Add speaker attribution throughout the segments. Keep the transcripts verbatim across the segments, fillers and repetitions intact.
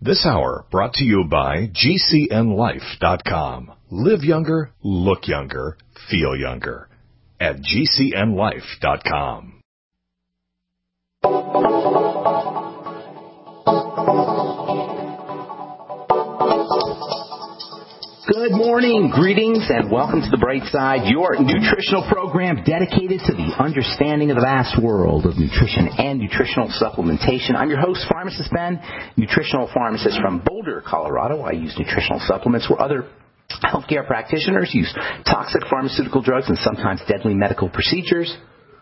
Speaker 1: This hour brought to you by G C N life dot com. Live younger, look younger, feel younger at G C N life dot com.
Speaker 2: Good morning, greetings, and welcome to The Bright Side, your nutritional program dedicated to the understanding of the vast world of nutrition and nutritional supplementation. I'm your host, Pharmacist Ben, nutritional pharmacist from Boulder, Colorado. I use nutritional supplements where other healthcare practitioners use toxic pharmaceutical drugs and sometimes deadly medical procedures.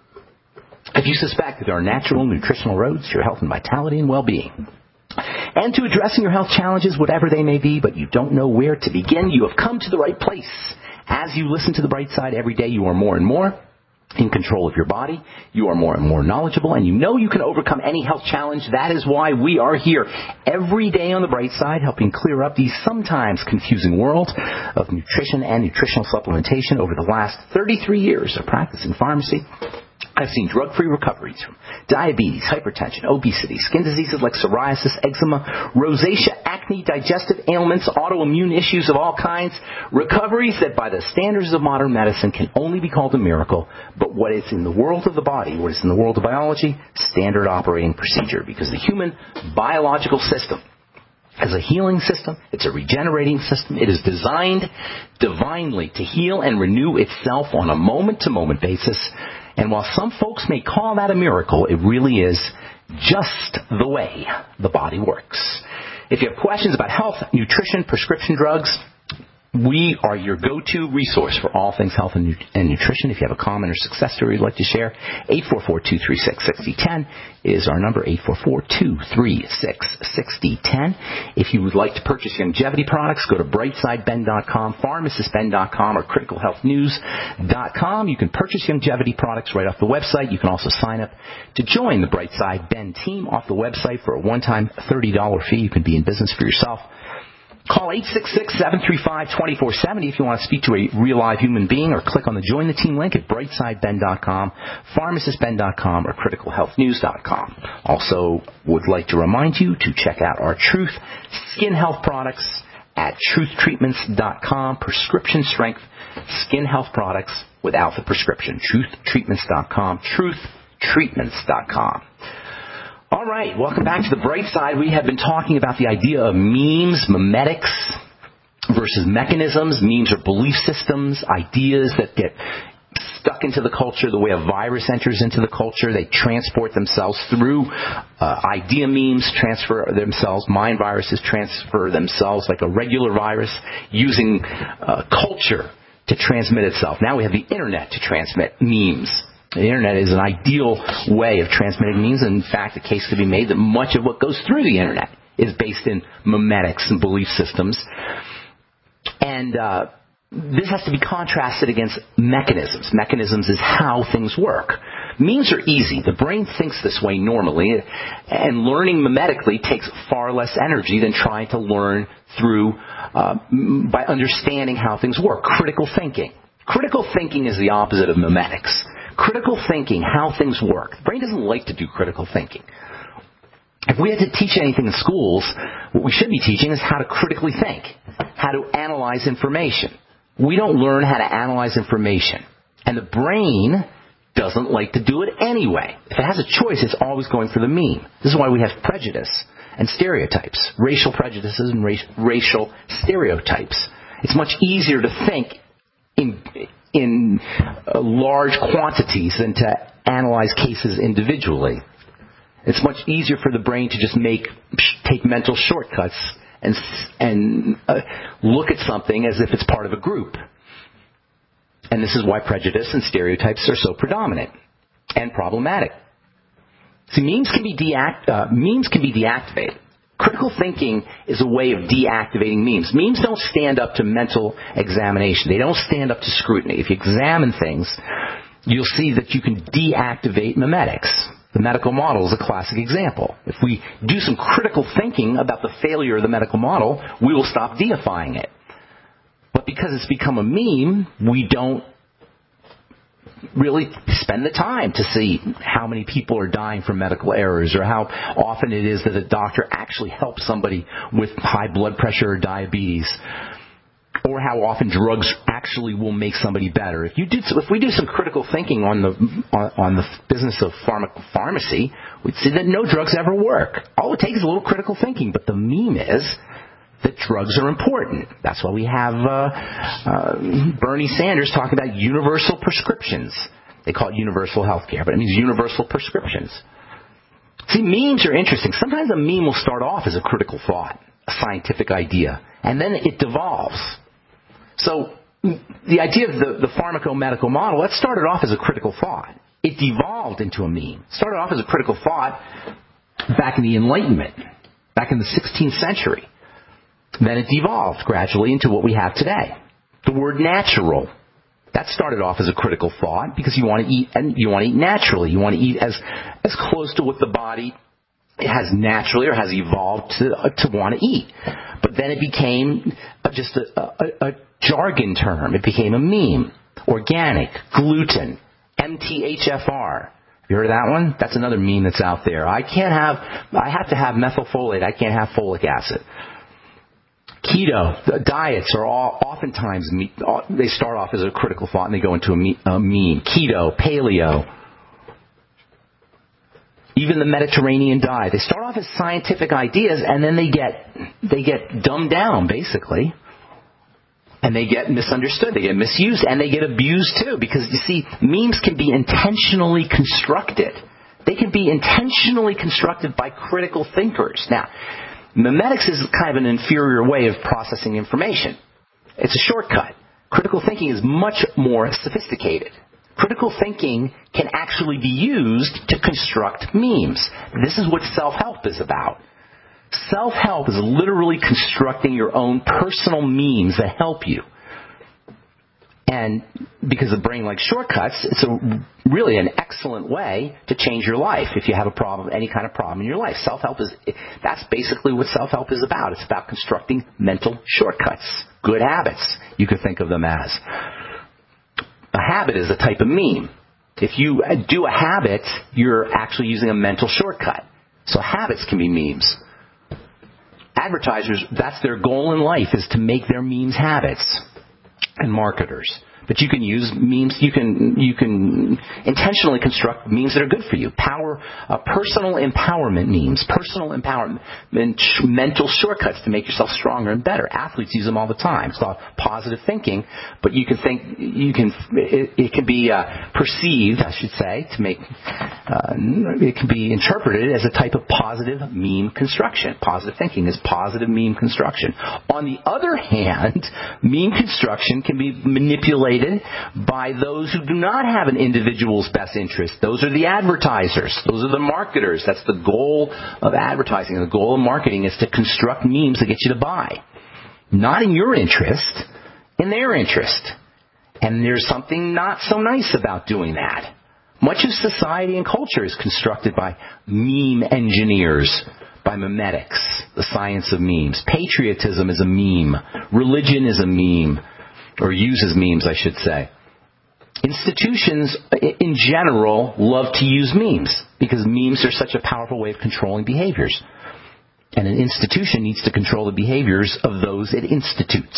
Speaker 2: If you suspect that there are natural nutritional roads to your health and vitality and well-being, and to addressing your health challenges, whatever they may be, but you don't know where to begin, you have come to the right place. As you listen to The Bright Side every day, you are more and more in control of your body. You are more and more knowledgeable, and you know you can overcome any health challenge. That is why we are here every day on The Bright Side, helping clear up the sometimes confusing world of nutrition and nutritional supplementation. Over the last thirty-three years of practice in pharmacy, I've seen drug-free recoveries from diabetes, hypertension, obesity, skin diseases like psoriasis, eczema, rosacea, acne, digestive ailments, autoimmune issues of all kinds, recoveries that by the standards of modern medicine can only be called a miracle, but what is in the world of the body, what is in the world of biology, standard operating procedure, because the human biological system as a healing system, it's a regenerating system. It is designed divinely to heal and renew itself on a moment-to-moment basis. And while some folks may call that a miracle, it really is just the way the body works. If you have questions about health, nutrition, prescription drugs, we are your go-to resource for all things health and, nu- and nutrition. If you have a comment or success story you'd like to share, eight four four, two three six, six zero one zero is our number, eight four four, two three six, six zero one zero. If you would like to purchase longevity products, go to brightside ben dot com, pharmacist ben dot com, or critical health news dot com. You can purchase longevity products right off the website. You can also sign up to join the Brightside Ben team off the website for a one-time thirty dollars fee. You can be in business for yourself. Call eight six six, seven three five, two four seven zero if you want to speak to a real live human being, or click on the Join the Team link at brightside ben dot com, pharmacist ben dot com, or critical health news dot com. Also would like to remind you to check out our Truth Skin Health products at truth treatments dot com, prescription strength skin health products without the prescription. truth treatments dot com, truth treatments dot com. All right, welcome back to The Bright Side. We have been talking about the idea of memes, memetics versus mechanisms. Memes are belief systems, ideas that get stuck into the culture the way a virus enters into the culture. They transport themselves through uh, idea memes, transfer themselves. Mind viruses transfer themselves like a regular virus, using uh, culture to transmit itself. Now we have the internet to transmit memes. The internet is an ideal way of transmitting memes. In fact, a case could be made that much of what goes through the internet is based in memetics and belief systems. And uh, this has to be contrasted against mechanisms. Mechanisms is how things work. Memes are easy. The brain thinks this way normally, and learning memetically takes far less energy than trying to learn through uh, by understanding how things work. Critical thinking. Critical thinking is the opposite of memetics. Critical thinking, how things work. The brain doesn't like to do critical thinking. If we had to teach anything in schools, what we should be teaching is how to critically think, how to analyze information. We don't learn how to analyze information. And the brain doesn't like to do it anyway. If it has a choice, it's always going for the meme. This is why we have prejudice and stereotypes, racial prejudices and race, racial stereotypes. It's much easier to think in in uh, large quantities than to analyze cases individually. It's much easier for the brain to just make take mental shortcuts and and uh, look at something as if it's part of a group. And this is why prejudice and stereotypes are so predominant and problematic. See, memes can be deact uh, memes can be deactivated. Critical thinking is a way of deactivating memes. Memes don't stand up to mental examination. They don't stand up to scrutiny. If you examine things, you'll see that you can deactivate memetics. The medical model is a classic example. If we do some critical thinking about the failure of the medical model, we will stop deifying it. But because it's become a meme, we don't really spend the time to see how many people are dying from medical errors, or how often it is that a doctor actually helps somebody with high blood pressure or diabetes, or how often drugs actually will make somebody better. If you do, if we do some critical thinking on the on, on the business of pharma, pharmacy, we'd see that no drugs ever work. All it takes is a little critical thinking. But the meme is that drugs are important. That's why we have uh, uh, Bernie Sanders talking about universal prescriptions. They call it universal health care, but it means universal prescriptions. See, memes are interesting. Sometimes a meme will start off as a critical thought, a scientific idea, and then it devolves. So the idea of the, the pharmacomedical model, that started off as a critical thought. It devolved into a meme. It started off as a critical thought back in the Enlightenment, back in the sixteenth century. Then it devolved gradually into what we have today. The word natural, that started off as a critical thought because you want to eat, and you want to eat naturally. You want to eat as as close to what the body has naturally or has evolved to uh, to want to eat. But then it became just a, a, a jargon term. It became a meme. Organic, gluten, M T H F R. You heard of that one? That's another meme that's out there. I can't have, I have to have methylfolate. I can't have folic acid. Keto diets are all oftentimes, they start off as a critical thought and they go into a meme. Keto, paleo, even the Mediterranean diet. They start off as scientific ideas and then they get they get dumbed down, basically. And they get misunderstood, they get misused, and they get abused too. Because, you see, memes can be intentionally constructed. They can be intentionally constructed by critical thinkers. Now, memetics is kind of an inferior way of processing information. It's a shortcut. Critical thinking is much more sophisticated. Critical thinking can actually be used to construct memes. This is what self-help is about. Self-help is literally constructing your own personal memes that help you. And because the brain likes shortcuts, it's a, really an excellent way to change your life if you have a problem, any kind of problem in your life. Self-help is, that's basically what self-help is about. It's about constructing mental shortcuts, good habits, you could think of them as. A habit is a type of meme. If you do a habit, you're actually using a mental shortcut. So habits can be memes. Advertisers, that's their goal in life, is to make their memes habits. And marketers. But you can use memes, you can you can intentionally construct memes that are good for you. Power, uh, personal empowerment memes, personal empowerment, mental shortcuts to make yourself stronger and better. Athletes use them all the time. It's called positive thinking, but you can think, you can, it, it can be uh, perceived, I should say, to make, uh, it can be interpreted as a type of positive meme construction. Positive thinking is positive meme construction. On the other hand, meme construction can be manipulated by those who do not have an individual's best interest. Those are the advertisers. Those are the marketers. That's the goal of advertising. The goal of marketing is to construct memes that get you to buy. Not in your interest, in their interest. And there's something not so nice about doing that. Much of society and culture is constructed by meme engineers, by memetics, the science of memes. Patriotism is a meme. Religion is a meme. Or uses memes, I should say. Institutions, in general, love to use memes because memes are such a powerful way of controlling behaviors. And an institution needs to control the behaviors of those it institutes.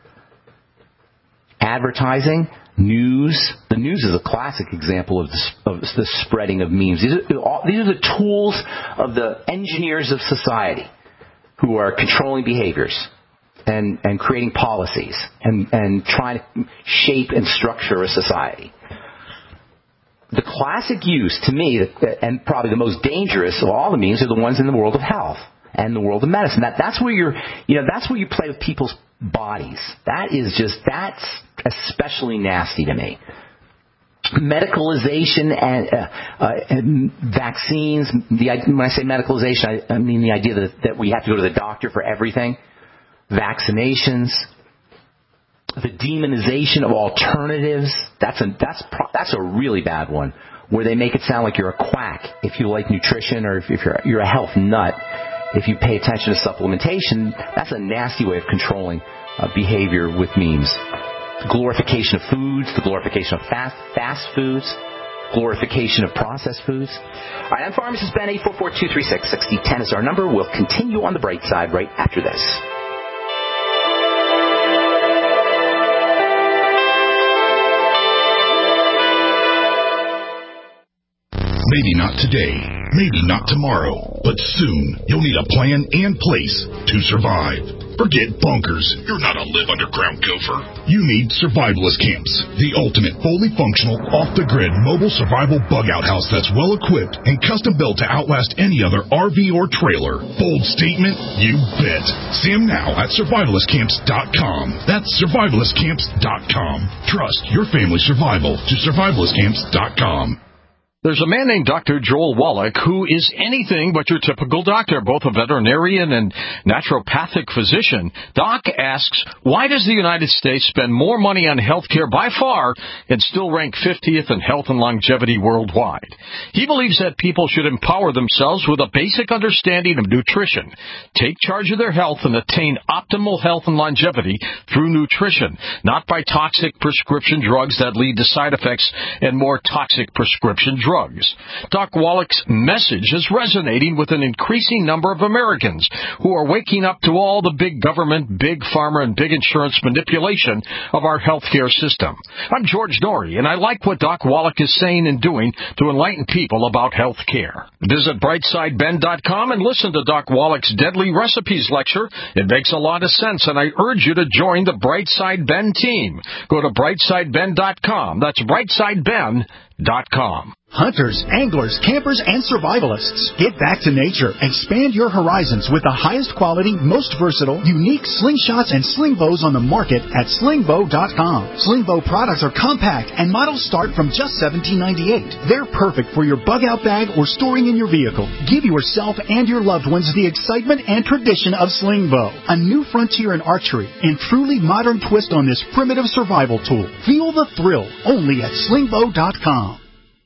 Speaker 2: Advertising, news. The news is a classic example of the, of the spreading of memes. These are, these are the tools of the engineers of society who are controlling behaviors. And, and creating policies and, and trying to shape and structure a society. The classic use, to me, and probably the most dangerous of all the memes, are the ones in the world of health and the world of medicine. That, that's where you're, you know, that's where you play with people's bodies. That is just, that's especially nasty to me. Medicalization and, uh, uh, and vaccines. The, when I say medicalization, I, I mean the idea that, that we have to go to the doctor for everything. Vaccinations, the demonization of alternatives. That's a that's that's a really bad one, where they make it sound like you're a quack if you like nutrition, or if, if you're you're a health nut if you pay attention to supplementation. That's a nasty way of controlling uh, behavior with memes. glorification of foods, the glorification of fast, fast foods, glorification of processed foods. All right, I'm Pharmacist Ben. Eight four four, two three six, six zero one zero is our number. We'll continue on the bright side right after this.
Speaker 3: Maybe not today, maybe not tomorrow, but soon you'll need a plan and place to survive. Forget bunkers. You're not a live underground gopher. You need Survivalist Camps, the ultimate fully functional, off-the-grid mobile survival bug-out house that's well-equipped and custom-built to outlast any other R V or trailer. Bold statement? You bet. See them now at survivalist camps dot com. That's survivalist camps dot com. Trust your family's survival to survivalist camps dot com.
Speaker 4: There's a man named Doctor Joel Wallach who is anything but your typical doctor, both a veterinarian and naturopathic physician. Doc asks, why does the United States spend more money on health care by far and still rank fiftieth in health and longevity worldwide? He believes that people should empower themselves with a basic understanding of nutrition, take charge of their health, and attain optimal health and longevity through nutrition, not by toxic prescription drugs that lead to side effects and more toxic prescription drugs. Drugs. Doc Wallach's message is resonating with an increasing number of Americans who are waking up to all the big government, big pharma, and big insurance manipulation of our healthcare system. I'm George Norrie, and I like what Doc Wallach is saying and doing to enlighten people about health care. Visit brightside ben dot com and listen to Doc Wallach's Deadly Recipes lecture. It makes a lot of sense, and I urge you to join the Brightside Ben team. Go to brightside ben dot com. That's brightside ben dot com.
Speaker 5: Hunters, anglers, campers, and survivalists. Get back to nature. Expand your horizons with the highest quality, most versatile, unique slingshots and sling bows on the market at sling bow dot com. Sling bow products are compact and models start from just seventeen ninety-eight. They're perfect for your bug-out bag or storing in your vehicle. Give yourself and your loved ones the excitement and tradition of sling bow, a new frontier in archery and truly modern twist on this primitive survival tool. Feel the thrill only at sling bow dot com.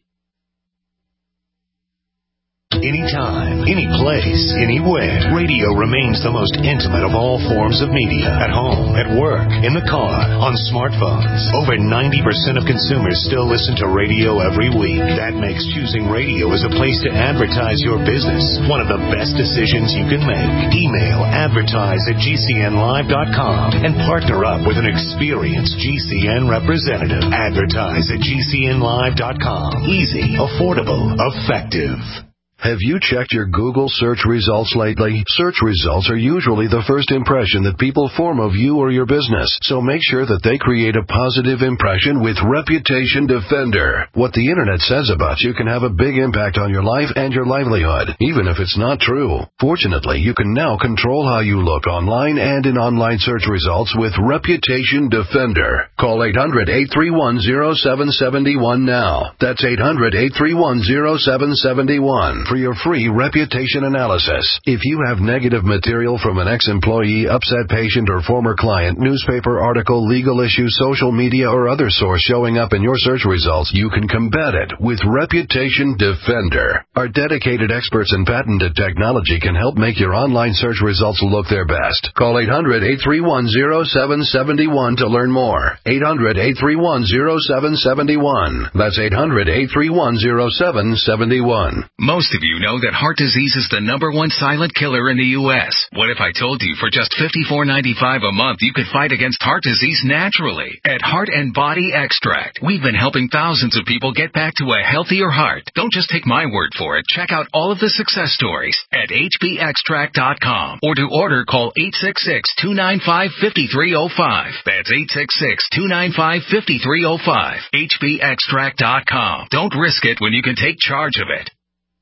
Speaker 1: Anytime, any place, anywhere. Radio remains the most intimate of all forms of media. At home, at work, in the car, on smartphones. Over ninety percent of consumers still listen to radio every week. That makes choosing radio as a place to advertise your business one of the best decisions you can make. Email advertise at g c n live dot com and partner up with an experienced G C N representative. Advertise at g c n live dot com. Easy, affordable, effective.
Speaker 6: Have you checked your Google search results lately? Search results are usually the first impression that people form of you or your business, so make sure that they create a positive impression with Reputation Defender. What the Internet says about you can have a big impact on your life and your livelihood, even if it's not true. Fortunately, you can now control how you look online and in online search results with Reputation Defender. Call eight hundred, eight three one, zero seven seven one now. That's eight hundred, eight three one, zero seven seven one. For your free reputation analysis. If you have negative material from an ex-employee, upset patient, or former client, newspaper article, legal issue, social media, or other source showing up in your search results, you can combat it with Reputation Defender. Our dedicated experts in patented technology can help make your online search results look their best. Call eight hundred, eight three one, zero seven seven one to learn more. eight hundred, eight three one, zero seven seven one. That's eight hundred, eight three one, zero seven seven one.
Speaker 7: Most of you know that heart disease is the number one silent killer in the U S What if I told you for just fifty-four ninety-five a month you could fight against heart disease naturally? At Heart and Body Extract, we've been helping thousands of people get back to a healthier heart. Don't just take my word for it. Check out all of the success stories at h b extract dot com, or to order, call eight six six, two nine five, five three zero five. That's eight six six, two nine five, five three zero five. h b extract dot com. Don't risk it when you can take charge of it.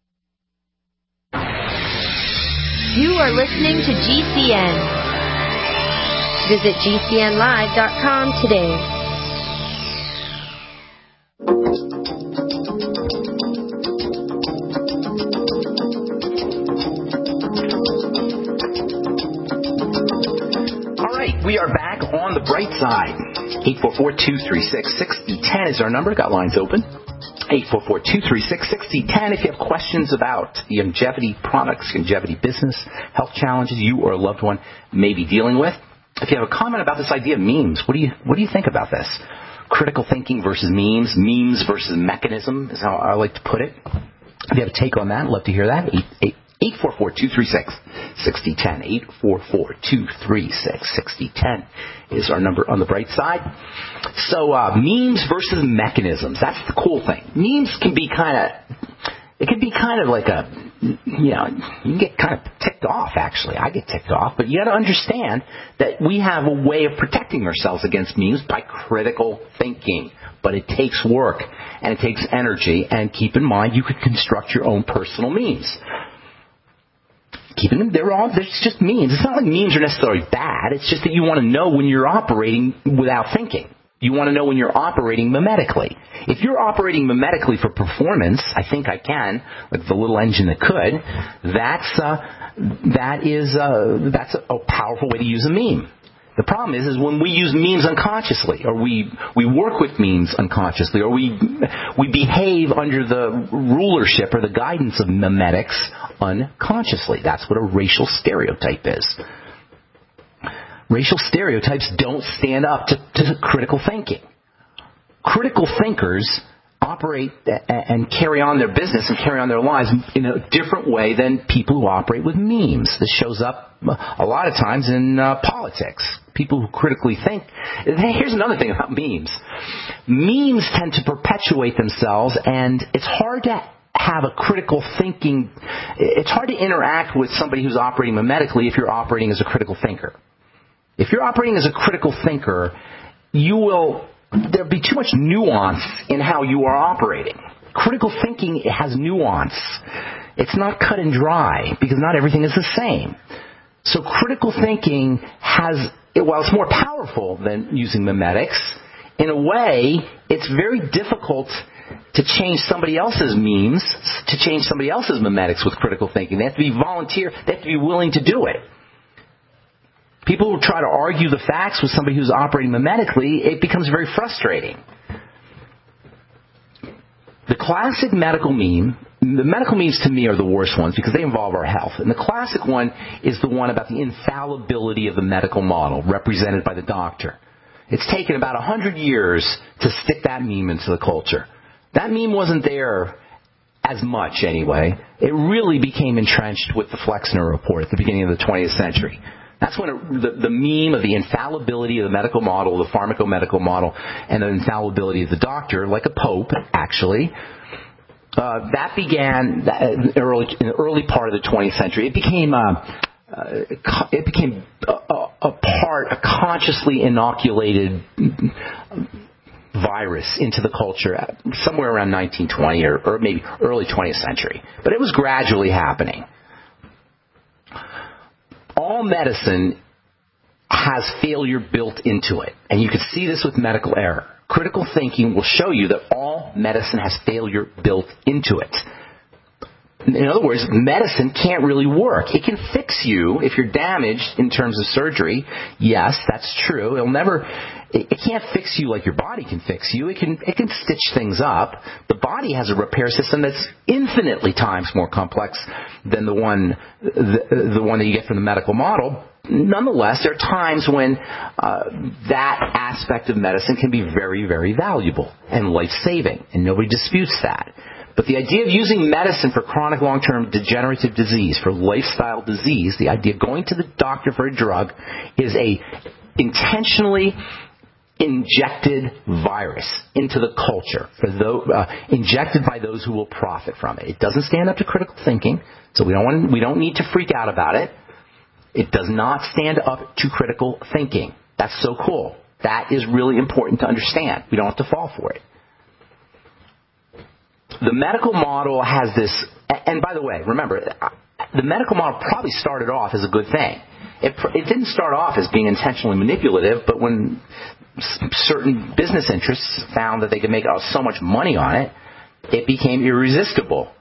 Speaker 8: You are listening to G C N. Visit g c n live dot com today.
Speaker 2: All right, we are back on the bright side. eight four four, two three six, six zero one zero is our number. Got lines open. eight four four, two three six, six zero one zero if you have questions about longevity products, longevity business, health challenges you or a loved one may be dealing with. if you have a comment about this idea of memes, what do you what do you think about this? Critical thinking versus memes, memes versus mechanism is how I like to put it. If you have a take on that, I'd love to hear that. eight four four, two three six, six zero one zero. eight four four, two three six, six zero one zero is our number on the bright side. So uh, memes versus mechanisms. That's the cool thing. Memes can be kind of, it can be kind of like a, you know, you can get kind of ticked off, actually. I get ticked off. But you got to understand that we have a way of protecting ourselves against memes by critical thinking. But it takes work, and it takes energy. And keep in mind, you could construct your own personal memes. Keeping them, they're all, there's just memes. It's not like memes are necessarily bad. It's just that you want to know when you're operating without thinking. You want to know when you're operating mimetically. If you're operating mimetically for performance, I think I can, like the little engine that could, that's, uh, that is, uh, that's a, a powerful way to use a meme. The problem is, is when we use memes unconsciously, or we, we work with memes unconsciously, or we, we behave under the rulership or the guidance of memetics unconsciously. That's what a racial stereotype is. Racial stereotypes don't stand up to, to critical thinking. Critical thinkers operate and carry on their business and carry on their lives in a different way than people who operate with memes. This shows up a lot of times in uh, politics. People who critically think. Here's another thing about memes. Memes tend to perpetuate themselves, and it's hard to have a critical thinking. It's hard to interact with somebody who's operating mimetically if you're operating as a critical thinker. If you're operating as a critical thinker, you will, there'll be too much nuance in how you are operating. Critical thinking has nuance. It's not cut and dry because not everything is the same. So critical thinking has, while it's more powerful than using memetics, in a way, it's very difficult to change somebody else's memes, to change somebody else's memetics with critical thinking. They have to be volunteer. They have to be willing to do it. People who try to argue the facts with somebody who's operating mimetically, it becomes very frustrating. The classic medical meme, the medical memes to me are the worst ones because they involve our health. And the classic one is the one about the infallibility of the medical model represented by the doctor. It's taken about one hundred years to stick that meme into the culture. That meme wasn't there as much anyway. It really became entrenched with the Flexner Report at the beginning of the twentieth century. That's when it, the, the meme of the infallibility of the medical model, the pharmacomedical model, and the infallibility of the doctor, like a pope, actually, uh, that began in the early, in the early part of the twentieth century. It became a, uh, it became a, a part, a consciously inoculated virus into the culture somewhere around nineteen twenty or, or maybe early twentieth century. But it was gradually happening. All medicine has failure built into it. And you can see this with medical error. Critical thinking will show you that all medicine has failure built into it. In other words, medicine can't really work. It can fix you if you're damaged in terms of surgery. Yes, that's true. It'll never, it, it can't fix you like your body can fix you. It can, it can stitch things up. The body has a repair system that's infinitely times more complex than the one, the, the one that you get from the medical model. Nonetheless, there are times when uh, that aspect of medicine can be very, very valuable and life-saving, and nobody disputes that. But the idea of using medicine for chronic long-term degenerative disease, for lifestyle disease, the idea of going to the doctor for a drug is a intentionally injected virus into the culture, for those, uh, injected by those who will profit from it. It doesn't stand up to critical thinking, so we don't want, we don't need to freak out about it. It does not stand up to critical thinking. That's so cool. That is really important to understand. We don't have to fall for it. The medical model has this, and by the way, remember, the medical model probably started off as a good thing. It, it didn't start off as being intentionally manipulative, but when certain business interests found that they could make so much money on it, it became irresistible.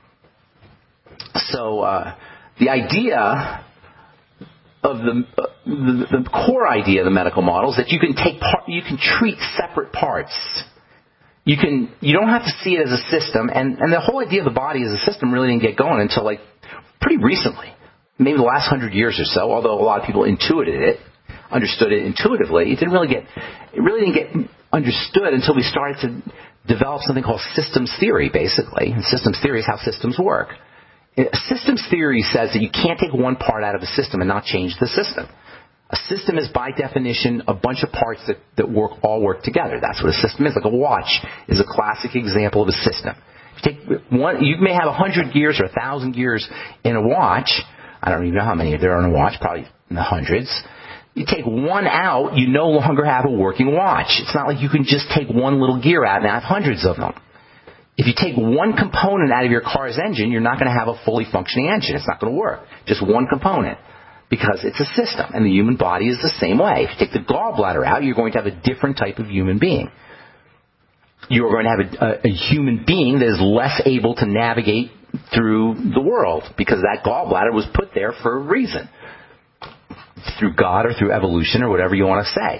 Speaker 2: So uh, the idea of the, uh, the the core idea of the medical model is that you can take part, you can treat separate parts. You can you don't have to see it as a system, and, and the whole idea of the body as a system really didn't get going until like pretty recently, maybe the last hundred years or so. Although a lot of people intuited it, understood it intuitively. It didn't really get, it really didn't get understood until we started to develop something called systems theory, basically. And systems theory is how systems work. Systems theory says that you can't take one part out of a system and not change the system. A system is, by definition, a bunch of parts that, that work all work together. That's what a system is. Like a watch is a classic example of a system. You take one, you may have a hundred gears or a thousand gears in a watch. I don't even know how many there are in a watch, probably in the hundreds. You take one out, you no longer have a working watch. It's not like you can just take one little gear out and have hundreds of them. If you take one component out of your car's engine, you're not going to have a fully functioning engine. It's not going to work. Just one component. Because it's a system, and the human body is the same way. If you take the gallbladder out, you're going to have a different type of human being. You're going to have a, a, a human being that is less able to navigate through the world, because that gallbladder was put there for a reason. Through God or through evolution or whatever you want to say.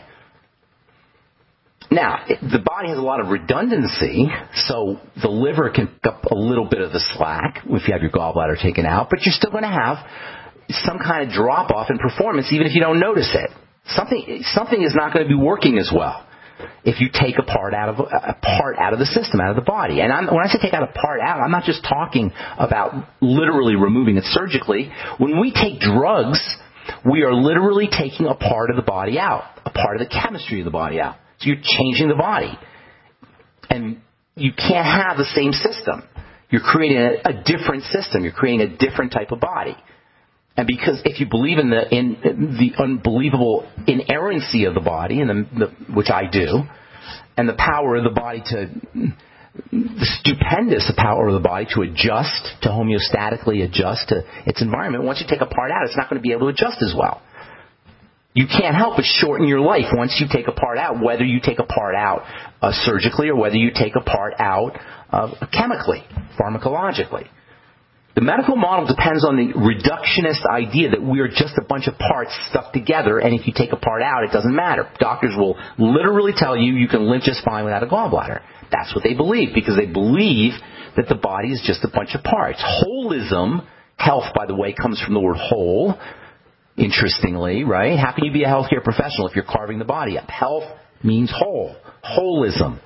Speaker 2: Now, the body has a lot of redundancy, so the liver can pick up a little bit of the slack if you have your gallbladder taken out, but you're still going to have some kind of drop-off in performance even if you don't notice it. Something something is not going to be working as well if you take a part out of a part out of the system, out of the body. And I'm, when I say take out a part out, I'm not just talking about literally removing it surgically. When we take drugs, we are literally taking a part of the body out, a part of the chemistry of the body out. So you're changing the body. And you can't have the same system. You're creating a, a different system. You're creating a different type of body. And because if you believe in the in the unbelievable inerrancy of the body, and the, the, which I do, and the power of the body to, the stupendous power of the body to adjust, to homeostatically adjust to its environment, once you take a part out, it's not going to be able to adjust as well. You can't help but shorten your life once you take a part out, whether you take a part out uh, surgically or whether you take a part out uh, chemically, pharmacologically. The medical model depends on the reductionist idea that we are just a bunch of parts stuck together, and if you take a part out, it doesn't matter. Doctors will literally tell you you can live just fine without a gallbladder. That's what they believe, because they believe that the body is just a bunch of parts. Holism, health, by the way, comes from the word whole, interestingly, right? How can you be a healthcare professional if you're carving the body up? Health means whole. Holism.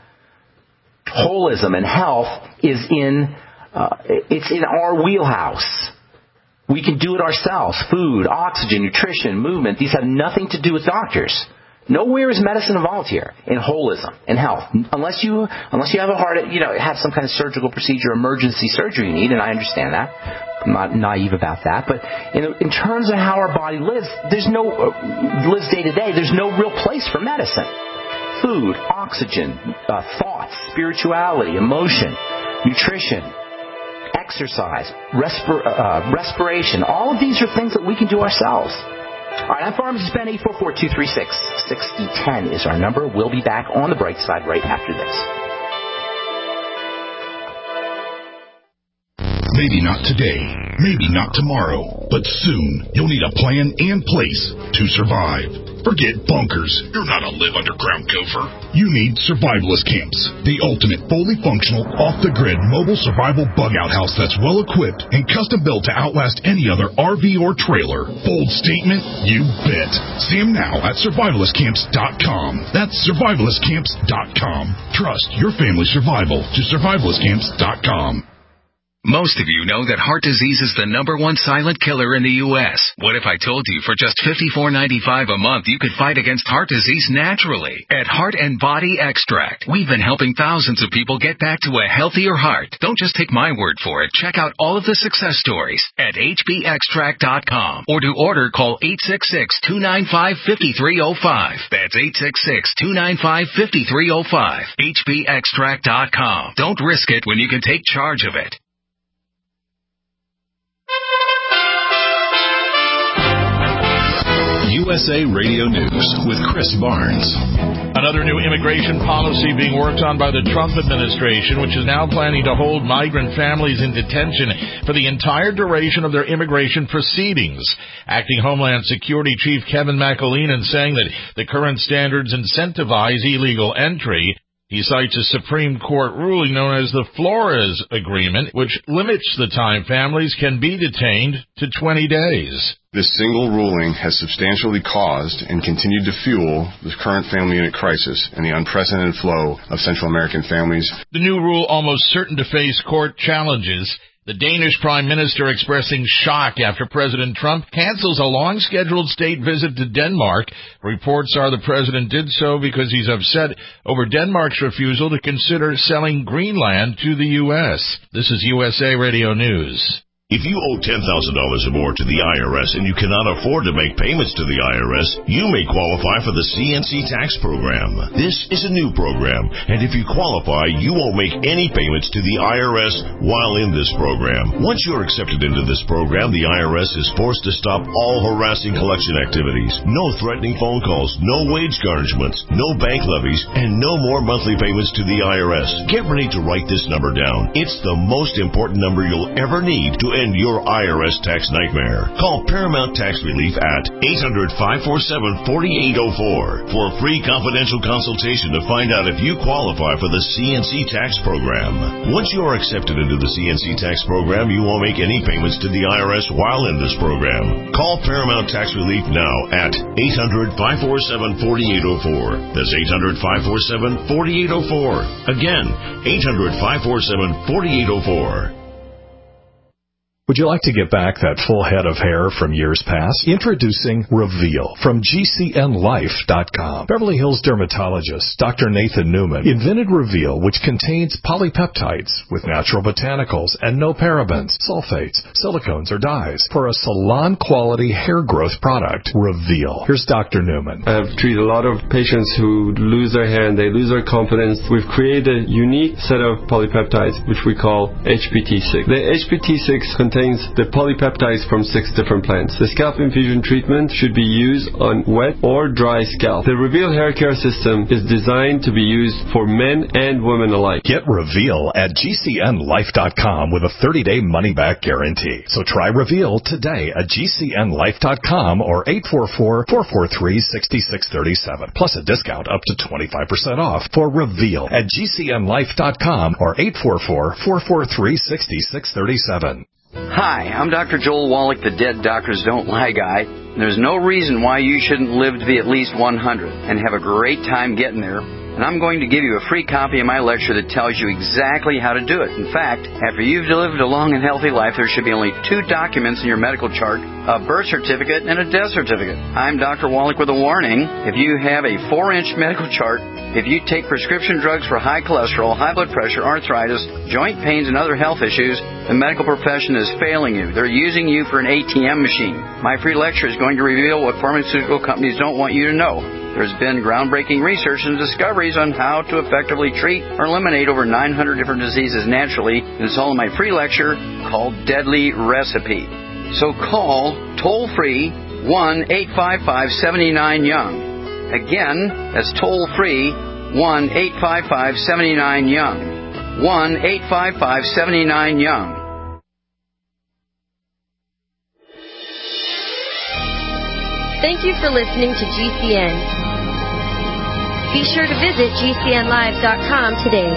Speaker 2: Holism and health is in... Uh, it's in our wheelhouse. We can do it ourselves. Food, oxygen, nutrition, movement. These have nothing to do with doctors. Nowhere is medicine involved here in holism, in health. Unless you, unless you have a heart, you know, have some kind of surgical procedure, emergency surgery you need, and I understand that. I'm not naive about that. But in, in terms of how our body lives, there's no, uh, lives day to day, there's no real place for medicine. Food, oxygen, uh, thoughts, spirituality, emotion, nutrition, exercise, respir- uh, respiration. All of these are things that we can do ourselves. All right, I'm Pharmacist Ben. Eight four four, two three six, six zero one zero is our number. We'll be back on the bright side right after this.
Speaker 3: Maybe not today, maybe not tomorrow, but soon you'll need a plan and place to survive. Forget bunkers. You're not a live underground gopher. You need survivalist camps, the ultimate fully functional, off-the-grid mobile survival bug-out house that's well-equipped and custom-built to outlast any other R V or trailer. Bold statement? You bet. See them now at survivalist camps dot com. That's survivalist camps dot com. Trust your family's survival to survivalist camps dot com.
Speaker 7: Most of you know that heart disease is the number one silent killer in the U S What if I told you for just fifty-four ninety-five a month you could fight against heart disease naturally? At Heart and Body Extract, we've been helping thousands of people get back to a healthier heart. Don't just take my word for it. Check out all of the success stories at H B extract dot com, or to order, call eight six six, two nine five, five three zero five. That's eight six six, two nine five, five three zero five. H B extract dot com. Don't risk it when you can take charge of it.
Speaker 9: U S A Radio News with Chris Barnes.
Speaker 10: Another new immigration policy being worked on by the Trump administration, which is now planning to hold migrant families in detention for the entire duration of their immigration proceedings. Acting Homeland Security Chief Kevin McAleenan saying that the current standards incentivize illegal entry. He cites a Supreme Court ruling known as the Flores Agreement, which limits the time families can be detained to twenty days.
Speaker 11: This single ruling has substantially caused and continued to fuel the current family unit crisis and the unprecedented flow of Central American families.
Speaker 10: The new rule almost certain to face court challenges. The Danish Prime Minister expressing shock after President Trump cancels a long-scheduled state visit to Denmark. Reports are the president did so because he's upset over Denmark's refusal to consider selling Greenland to the U S. This is U S A Radio News.
Speaker 12: If you owe ten thousand dollars or more to the I R S and you cannot afford to make payments to the I R S, you may qualify for the C N C tax program. This is a new program, and if you qualify, you won't make any payments to the I R S while in this program. Once you're accepted into this program, the I R S is forced to stop all harassing collection activities. No threatening phone calls, no wage garnishments, no bank levies, and no more monthly payments to the I R S. Get ready to write this number down. It's the most important number you'll ever need to end your I R S tax nightmare. Call Paramount Tax Relief at eight hundred, five four seven, four eight zero four for a free confidential consultation to find out if you qualify for the C N C tax program. Once you are accepted into the C N C tax program, you won't make any payments to the I R S while in this program. Call Paramount Tax Relief now at eight hundred, five four seven, four eight zero four. That's eight hundred, five four seven, four eight zero four. Again, eight hundred, five four seven, four eight zero four.
Speaker 13: Would you like to get back that full head of hair from years past? Introducing Reveal from G C N Life dot com. Beverly Hills dermatologist Doctor Nathan Newman invented Reveal, which contains polypeptides with natural botanicals and no parabens, sulfates, silicones, or dyes for a salon-quality hair growth product. Reveal. Here's Doctor Newman.
Speaker 14: I've treated a lot of patients who lose their hair and they lose their confidence. We've created a unique set of polypeptides, which we call H P T six. The H P T six contains the polypeptides from six different plants. The scalp infusion treatment should be used on wet or dry scalp. The Reveal hair care system is designed to be used for men and women alike.
Speaker 13: Get Reveal at G C N Life dot com with a thirty-day money-back guarantee. So try Reveal today at G C N Life dot com or eight four four, four four three, six six three seven. Plus a discount up to twenty-five percent off for Reveal at G C N Life dot com or eight four four, four four three, six six three seven.
Speaker 15: Hi, I'm Doctor Joel Wallach, the Dead Doctors Don't Lie guy. There's no reason why you shouldn't live to be at least one hundred and have a great time getting there. And I'm going to give you a free copy of my lecture that tells you exactly how to do it. In fact, after you've lived a long and healthy life, there should be only two documents in your medical chart, a birth certificate and a death certificate. I'm Doctor Wallach with a warning. If you have a four-inch medical chart, if you take prescription drugs for high cholesterol, high blood pressure, arthritis, joint pains, and other health issues, the medical profession is failing you. They're using you for an A T M machine. My free lecture is going to reveal what pharmaceutical companies don't want you to know. There's been groundbreaking research and discoveries on how to effectively treat or eliminate over nine hundred different diseases naturally, and it's all in my free lecture called Deadly Recipe. So call toll-free one eight five five, seven nine, young. Again, that's toll-free one eight five five, seven nine, young. one eight five five, seven nine, young.
Speaker 8: Thank you for listening to G C N. Be sure to visit G C N Live dot com today.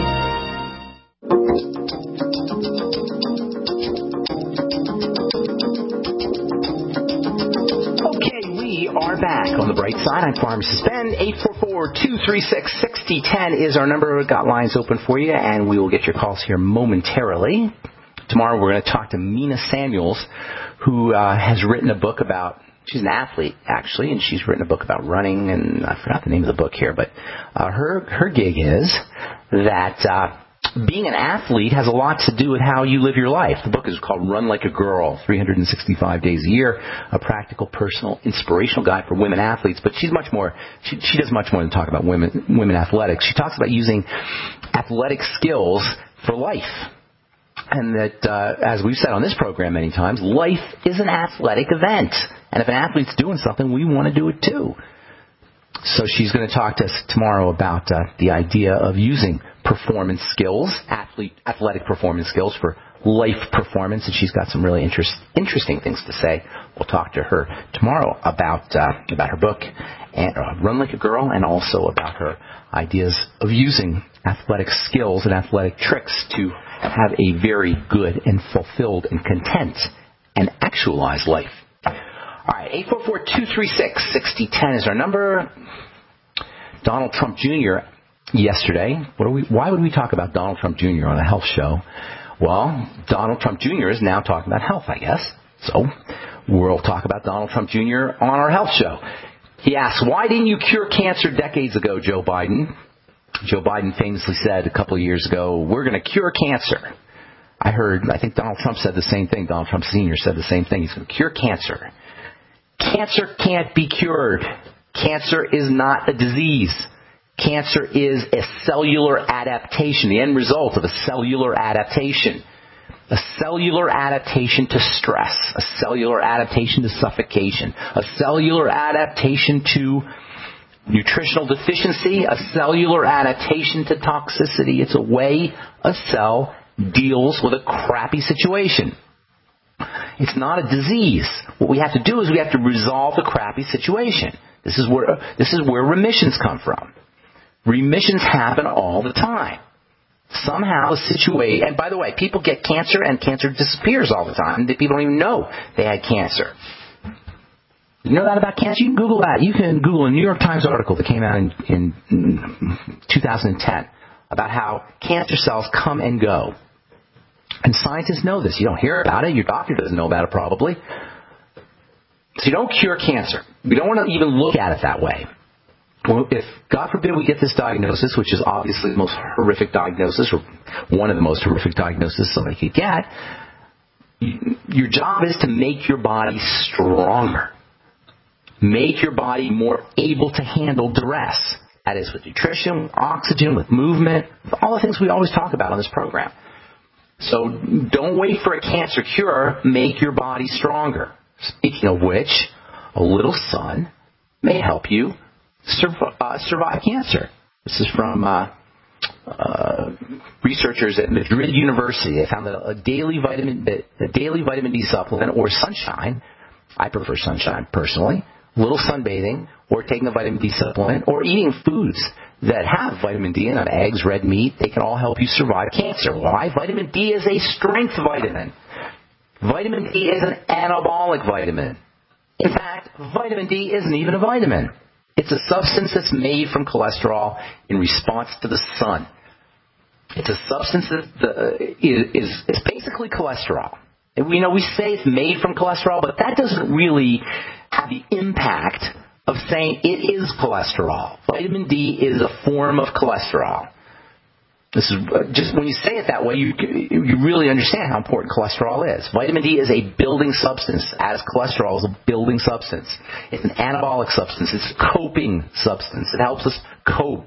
Speaker 2: Okay, we are back on the bright side. I'm Pharmacist Ben. eight four four, two three six, six zero one zero is our number. We've got lines open for you, and we will get your calls here momentarily. Tomorrow we're going to talk to Mina Samuels, who uh, has written a book about... She's an athlete, actually, and she's written a book about running, and I forgot the name of the book here, but uh, her her gig is that uh, being an athlete has a lot to do with how you live your life. The book is called Run Like a Girl, three hundred sixty-five days a year, a practical, personal, inspirational guide for women athletes. But she's much more, she, she does much more than talk about women women athletics. She talks about using athletic skills for life. And that, uh, as we've said on this program many times, life is an athletic event. And if an athlete's doing something, we want to do it too. So she's going to talk to us tomorrow about uh, the idea of using performance skills, athlete, athletic performance skills for life performance. And she's got some really interest, interesting things to say. We'll talk to her tomorrow about uh, about her book, and, uh, Run Like a Girl, and also about her ideas of using athletic skills and athletic tricks to have a very good and fulfilled and content and actualized life. All right, eight four four, two three six, six zero one zero is our number. Donald Trump Junior yesterday, what are we, why would we talk about Donald Trump Junior on a health show? Well, Donald Trump Junior is now talking about health, I guess. So we'll talk about Donald Trump Junior on our health show. He asks, why didn't you cure cancer decades ago, Joe Biden? Joe Biden famously said a couple of years ago, we're going to cure cancer. I heard, I think Donald Trump said the same thing. Donald Trump Senior said the same thing. He's going to cure cancer. Cancer can't be cured. Cancer is not a disease. Cancer is a cellular adaptation, the end result of a cellular adaptation. A cellular adaptation to stress, a cellular adaptation to suffocation, a cellular adaptation to nutritional deficiency, a cellular adaptation to toxicity. It's a way a cell deals with a crappy situation. It's not a disease. What we have to do is we have to resolve the crappy situation. This is where this is where remissions come from. Remissions happen all the time. Somehow a situation, and by the way, people get cancer and cancer disappears all the time. People don't even know they had cancer. You know that about cancer? You can Google that. You can Google a New York Times article that came out in, in two thousand ten about how cancer cells come and go. And scientists know this. You don't hear about it. Your doctor doesn't know about it probably. So you don't cure cancer. We don't want to even look at it that way. Well, if, God forbid, we get this diagnosis, which is obviously the most horrific diagnosis, or one of the most horrific diagnoses somebody could get, your job is to make your body stronger. Make your body more able to handle duress. That is with nutrition, with oxygen, with movement, with all the things we always talk about on this program. So don't wait for a cancer cure. Make your body stronger. Speaking of which, a little sun may help you Survive, uh, survive cancer. This is from uh, uh, researchers at Madrid University. They found that a daily vitamin, a daily vitamin D supplement or sunshine. I prefer sunshine personally. A little sunbathing, or taking a vitamin D supplement, or eating foods that have vitamin D in them, eggs, red meat. They can all help you survive cancer. Why? Vitamin D is a strength vitamin. Vitamin D is an anabolic vitamin. In fact, vitamin D isn't even a vitamin. It's a substance that's made from cholesterol in response to the sun. It's a substance that the, is, is, is basically cholesterol. And we know we say it's made from cholesterol, but that doesn't really have the impact of saying it is cholesterol. Vitamin D is a form of cholesterol. This is just when you say it that way, you you really understand how important cholesterol is. Vitamin D is a building substance, as cholesterol is a building substance. It's an anabolic substance. It's a coping substance. It helps us cope.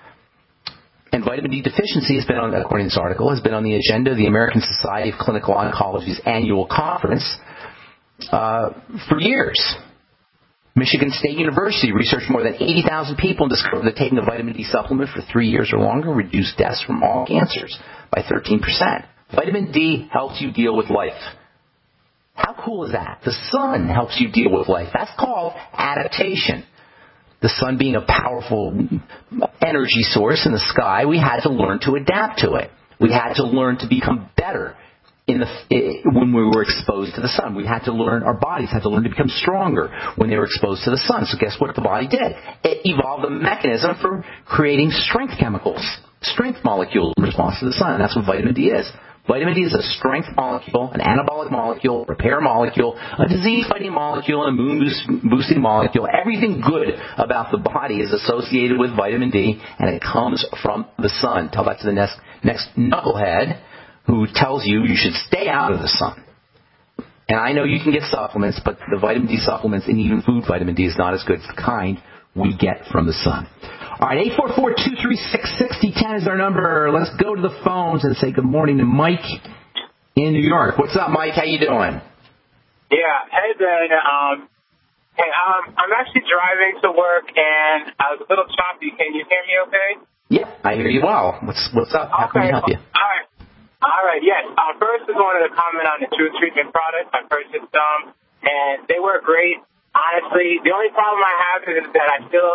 Speaker 2: And vitamin D deficiency has been on, according to this article, has been on the agenda of the American Society of Clinical Oncology's annual conference uh, for years. Michigan State University researched more than eighty thousand people and discovered that taking a vitamin D supplement for three years or longer reduced deaths from all cancers by thirteen percent. Vitamin D helps you deal with life. How cool is that? The sun helps you deal with life. That's called adaptation. The sun being a powerful energy source in the sky, we had to learn to adapt to it. We had to learn to become better. In the, when we were exposed to the sun, we had to learn, our bodies had to learn to become stronger when they were exposed to the sun. So guess what the body did? It evolved a mechanism for creating strength chemicals, strength molecules in response to the sun. And that's what vitamin D is. Vitamin D is a strength molecule, an anabolic molecule, repair molecule, a disease-fighting molecule, and a mood-boosting molecule. Everything good about the body is associated with vitamin D, and it comes from the sun. Tell that to the next, next knucklehead who tells you you should stay out of the sun. And I know you can get supplements, but the vitamin D supplements and even food vitamin D is not as good as the kind we get from the sun. All right, eight four four, two three six, six zero one zero is our number. Let's go to the phones and say good morning to Mike in New York. What's up, Mike? How you doing?
Speaker 16: Yeah, hey, Ben. Um, hey, um, I'm actually driving to work, and I was a little choppy. Can you hear me okay?
Speaker 2: Yeah, I hear you well. What's, what's up? How
Speaker 16: okay.
Speaker 2: can we help you?
Speaker 16: All right. All right, yes. Uh, first, I wanted to comment on the Truth Treatment products. I purchased them, and they were great. Honestly, the only problem I have is that I feel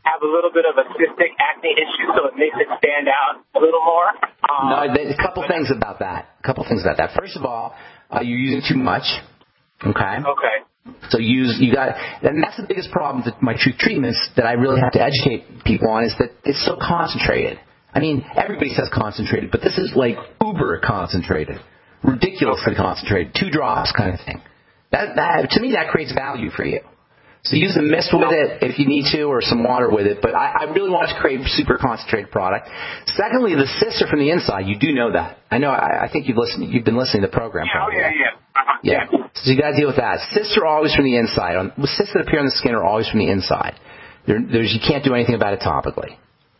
Speaker 16: have a little bit of a cystic acne issue, so it makes it stand out a little more. Um,
Speaker 2: no, there's a couple things about that. A couple things about that. First of all, uh, you're using too much. Okay.
Speaker 16: Okay.
Speaker 2: So use you got, and that's the biggest problem with my truth treatments that I really have to educate people on is that it's so concentrated. I mean, everybody says concentrated, but this is like uber concentrated, ridiculously concentrated, two drops kind of thing. That, that to me, that creates value for you. So use a mist with it if you need to, or some water with it. But I, I really want to create a super concentrated product. Secondly, the cysts are from the inside. You do know that. I know. I, I think you've listened. You've been listening to the program.
Speaker 16: Yeah,
Speaker 2: probably.
Speaker 16: oh, yeah, yeah. Uh-huh.
Speaker 2: Yeah. So you got to deal with that. Cysts are always from the inside. On, cysts that appear on the skin are always from the inside. There, there's you can't do anything about it topically.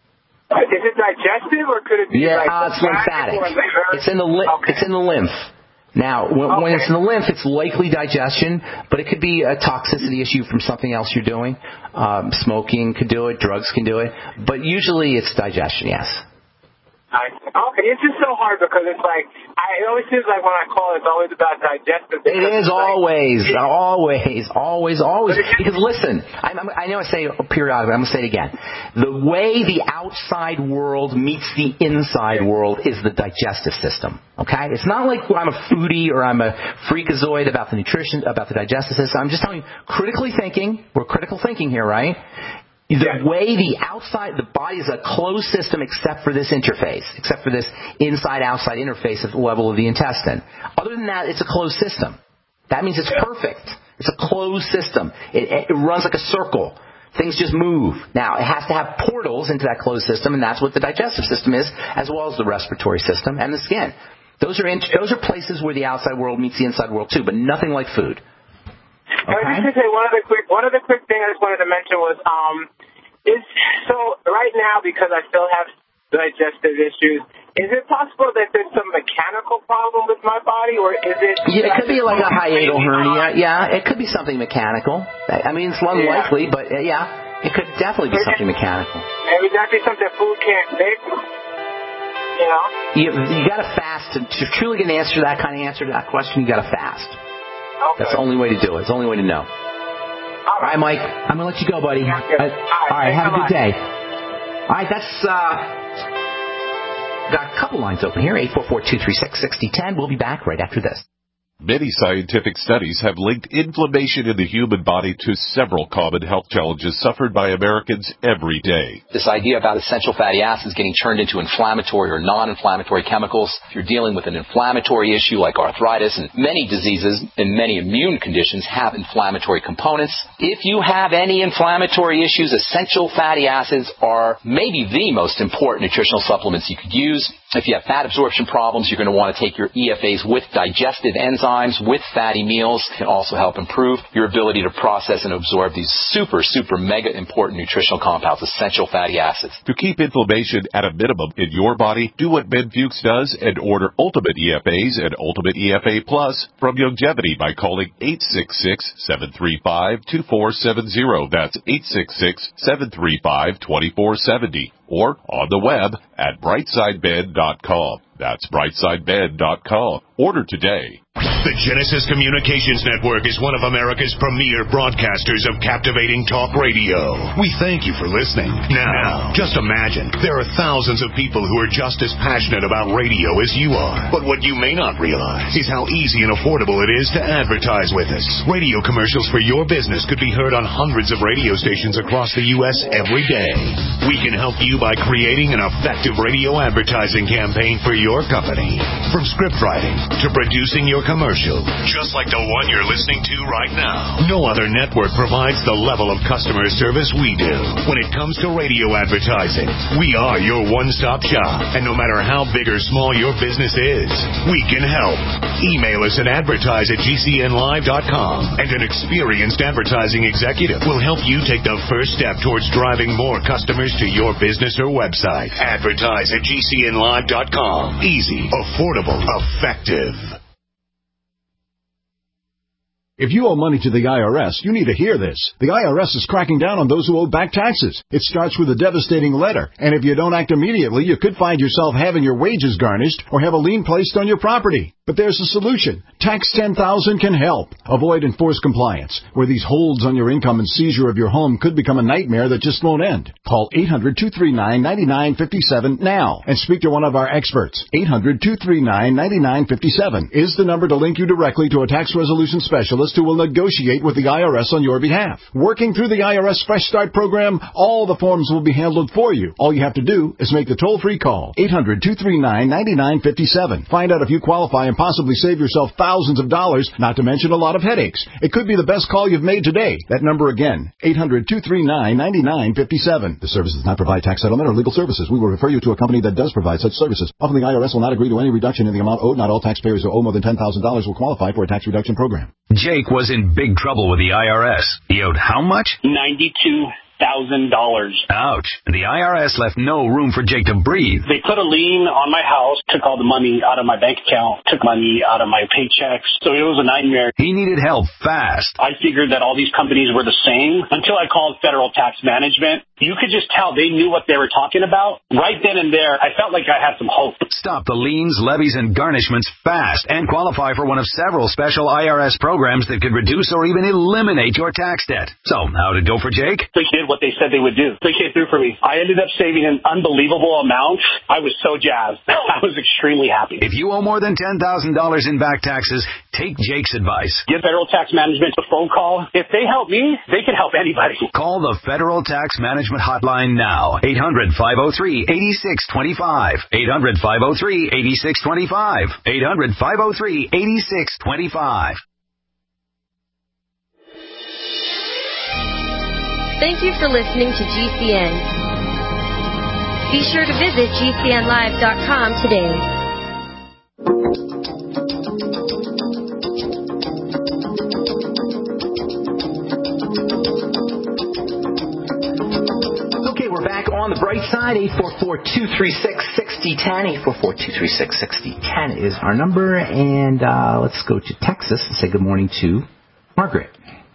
Speaker 16: Is it digestive or could it be
Speaker 2: yeah,
Speaker 16: like
Speaker 2: uh, it's lymphatic. It's in the li-
Speaker 16: okay.
Speaker 2: It's in the lymph. Now, when,
Speaker 16: okay.
Speaker 2: when it's in the lymph, it's likely digestion, but it could be a toxicity issue from something else you're doing. Um, smoking could do it, drugs can do it, but usually it's digestion, yes.
Speaker 16: I, okay, it's just so hard because it's like, I, it always seems like when I call, it's always about digestive.
Speaker 2: It is always, like, always, always, always. Because listen, I, I know I say it periodically, I'm going to say it again. The way the outside world meets the inside world is the digestive system. Okay? It's not like I'm a foodie or I'm a freakazoid about the nutrition, about the digestive system. I'm just telling you, critically thinking, we're critical thinking here, right? The way the outside, the body is a closed system except for this interface, except for this inside-outside interface at the level of the intestine. Other than that, it's a closed system. That means it's perfect. It's a closed system. It, it runs like a circle. Things just move. Now, it has to have portals into that closed system, and that's what the digestive system is, as well as the respiratory system and the skin. Those are in, those are places where the outside world meets the inside world too, but nothing like food.
Speaker 16: Okay. I was just going to say one other quick, one other quick thing I just wanted to mention was, um, is so right now because I still have digestive issues. Is it possible that there's some mechanical problem with my body, or is it?
Speaker 2: Yeah, it could be like a hiatal hernia. Yeah, it could be something mechanical. I mean, it's unlikely, yeah. but uh, yeah, it could definitely be something mechanical.
Speaker 16: Maybe that be something food can't fix. You know.
Speaker 2: You you got to fast to, to truly get an answer to that kind of answer to that question. You got to fast.
Speaker 16: Okay.
Speaker 2: That's the only way to do it. It's the only way to know. All right, Mike. I'm going to let you go, buddy. Uh, all right, have a good day. All right, that's, uh, got a couple lines open here. eight four four, two three six, six zero one zero. We'll be back right after this.
Speaker 17: Many scientific studies have linked inflammation in the human body to several common health challenges suffered by Americans every day.
Speaker 2: This idea about essential fatty acids getting turned into inflammatory or non-inflammatory chemicals, if you're dealing with an inflammatory issue like arthritis, and many diseases and many immune conditions have inflammatory components. If you have any inflammatory issues, essential fatty acids are maybe the most important nutritional supplements you could use. If you have fat absorption problems, you're going to want to take your E F As with digestive enzymes, with fatty meals. It can also help improve your ability to process and absorb these super, super mega important nutritional compounds, essential fatty acids.
Speaker 17: To keep inflammation at a minimum in your body, do what Ben Fuchs does and order Ultimate E F As and Ultimate E F A Plus from Youngevity by calling eight six six, seven three five, two four seven zero. That's eight six six, seven three five, two four seven zero. Or on the web at brightside bed dot com. That's brightside bed dot com. Order today.
Speaker 1: The Genesis Communications Network is one of America's premier broadcasters of captivating talk radio. We thank you for listening. Now, just imagine, there are thousands of people who are just as passionate about radio as you are. But what you may not realize is how easy and affordable it is to advertise with us. Radio commercials for your business could be heard on hundreds of radio stations across the U S every day. We can help you by creating an effective radio advertising campaign for your company. From script writing to producing your commercial, just like the one you're listening to right now. No other network provides the level of customer service we do. When it comes to radio advertising, we are your one-stop shop. And no matter how big or small your business is, we can help. Email us at advertise at g c n live dot com, and an experienced advertising executive will help you take the first step towards driving more customers to your business or website. Advertise at g c n live dot com. Easy, affordable, effective.
Speaker 18: If you owe money to the I R S, you need to hear this. The I R S is cracking down on those who owe back taxes. It starts with a devastating letter, and if you don't act immediately, you could find yourself having your wages garnished or have a lien placed on your property. But But there's a solution. Tax ten thousand can help. Avoid enforced compliance, where these holds on your income and seizure of your home could become a nightmare that just won't end. Call eight hundred, two three nine, nine nine five seven now and speak to one of our experts. eight hundred, two three nine, nine nine five seven is the number to link you directly to a tax resolution specialist who will negotiate with the I R S on your behalf. Working through the I R S Fresh Start program, all the forms will be handled for you. All you have to do is make the toll-free call. eight hundred, two three nine, nine nine five seven. Find out if you qualify and possibly save yourself thousands of dollars, not to mention a lot of headaches. It could be the best call you've made today. That number again, eight hundred, two three nine, nine nine five seven. The service does not provide tax settlement or legal services. We will refer you to a company that does provide such services. Often the I R S will not agree to any reduction in the amount owed. Not all taxpayers who owe more than ten thousand dollars will qualify for a tax reduction program.
Speaker 19: Jake was in big trouble with the I R S. He owed how much?
Speaker 20: ninety-two thousand dollars.
Speaker 19: Ouch. The I R S left no room for Jake to breathe.
Speaker 20: They put a lien on my house, took all the money out of my bank account, took money out of my paychecks. So it was a nightmare.
Speaker 19: He needed help fast.
Speaker 20: I figured that all these companies were the same until I called Federal Tax Management. You could just tell they knew what they were talking about. Right then and there, I felt like I had some hope.
Speaker 19: Stop the liens, levies, and garnishments fast and qualify for one of several special I R S programs that could reduce or even eliminate your tax debt. So, how'd it go for Jake?
Speaker 20: They did what they said they would do. They came through for me. I ended up saving an unbelievable amount. I was so jazzed. I was extremely happy.
Speaker 19: If you owe more than ten thousand dollars in back taxes, take Jake's advice.
Speaker 20: Give Federal Tax Management a phone call. If they help me, they can help anybody.
Speaker 19: Call the Federal Tax Management Hotline now. eight hundred, five oh three, eight six two five. eight hundred, five oh three, eight six two five. eight hundred, five oh three, eight six two five.
Speaker 8: Thank you for listening to G C N. Be sure to visit G C N live dot com today.
Speaker 2: Okay, we're back on the bright side. eight four four, two three six, six oh one oh. eight four four, two three six, six oh one oh is our number. And uh, let's go to Texas and say good morning to Margaret.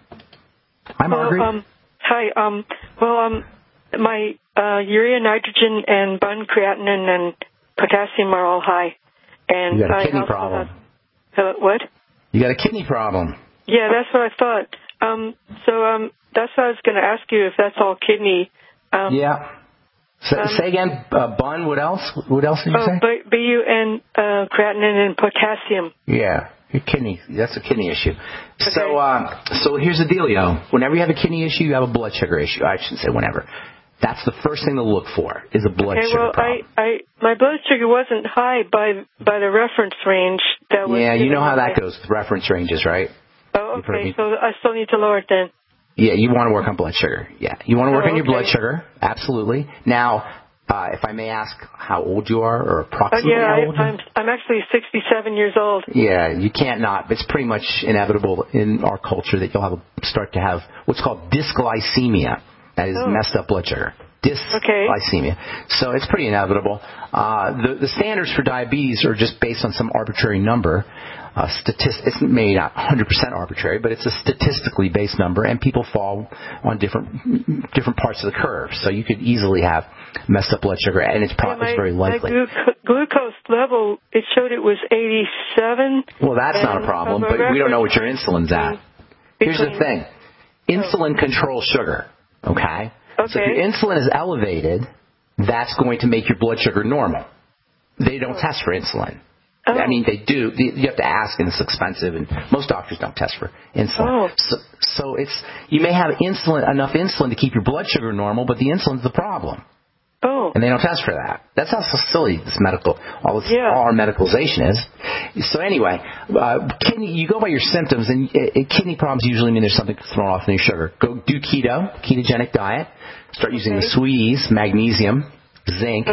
Speaker 2: Hi, Margaret.
Speaker 21: Well, um, Hi. Um, well, um, my uh, urea, nitrogen, and bun creatinine and potassium are all high. And
Speaker 2: you got a
Speaker 21: I
Speaker 2: kidney
Speaker 21: also
Speaker 2: problem.
Speaker 21: Have, uh, what?
Speaker 2: You got a kidney problem.
Speaker 21: Yeah, that's what I thought. Um, so um, that's what I was going to ask you, if that's all kidney. Um,
Speaker 2: yeah. So,
Speaker 21: um,
Speaker 2: say again, uh, bun, what else? What else did you
Speaker 21: oh,
Speaker 2: say?
Speaker 21: B- B U N, uh, creatinine and potassium.
Speaker 2: Yeah. Your kidney, that's a kidney issue. Okay. So, uh, so here's the dealio. Whenever you have a kidney issue, you have a blood sugar issue. I shouldn't say whenever. That's the first thing to look for, is a blood
Speaker 21: okay,
Speaker 2: sugar
Speaker 21: well,
Speaker 2: problem.
Speaker 21: I, I, my blood sugar wasn't high by by the reference range that was.
Speaker 2: Yeah, you know how
Speaker 21: my...
Speaker 2: that goes with reference ranges, right?
Speaker 21: Oh, okay. So I still need to lower it then.
Speaker 2: Yeah, you want to work on blood sugar. Yeah, you want to work
Speaker 21: oh,
Speaker 2: on your
Speaker 21: okay.
Speaker 2: blood sugar. Absolutely. Now, Uh, if I may ask how old you are, or approximately
Speaker 21: uh, yeah,
Speaker 2: how old
Speaker 21: I,
Speaker 2: you are?
Speaker 21: I'm, I'm actually sixty-seven years old.
Speaker 2: Yeah, you can't not. It's pretty much inevitable in our culture that you'll have a, start to have what's called dysglycemia. That is oh. messed up blood sugar. Dysglycemia. Okay. So it's pretty inevitable. Uh, the, the standards for diabetes are just based on some arbitrary number. Uh, statist- it's maybe not one hundred percent arbitrary, but it's a statistically based number, and people fall on different different parts of the curve. So you could easily have messed up blood sugar, and it's probably
Speaker 21: yeah, my,
Speaker 2: it's very likely.
Speaker 21: My glu- glucose level, it showed it was eighty-seven.
Speaker 2: Well, that's not a problem, but we don't know what your insulin's at. Here's the thing. Insulin controls sugar, okay?
Speaker 21: Okay.
Speaker 2: So if your insulin is elevated, that's going to make your blood sugar normal. They don't test for insulin. Oh. I mean, they do. You have to ask, and it's expensive, and most doctors don't test for insulin.
Speaker 21: Oh.
Speaker 2: So, so it's you may have insulin enough insulin to keep your blood sugar normal, but the insulin's the problem.
Speaker 21: Oh.
Speaker 2: And they don't test for that. That's how silly this medical, all, this,
Speaker 21: yeah.
Speaker 2: all our medicalization is. So anyway, uh, kidney, you go by your symptoms, and uh, kidney problems usually mean there's something thrown off in your sugar. Go do keto, ketogenic diet. Start using okay. the sweeties, magnesium, zinc.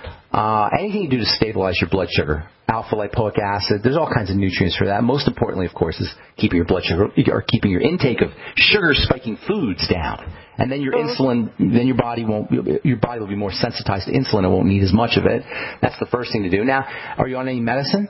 Speaker 2: Uh, anything you do to stabilize your blood sugar. Alpha lipoic acid. There's all kinds of nutrients for that. Most importantly, of course, is keeping your blood sugar or keeping your intake of sugar spiking foods down. And then your oh. insulin, then your body won't, your body will be more sensitized to insulin and won't need as much of it. That's the first thing to do. Now, are you on any medicine?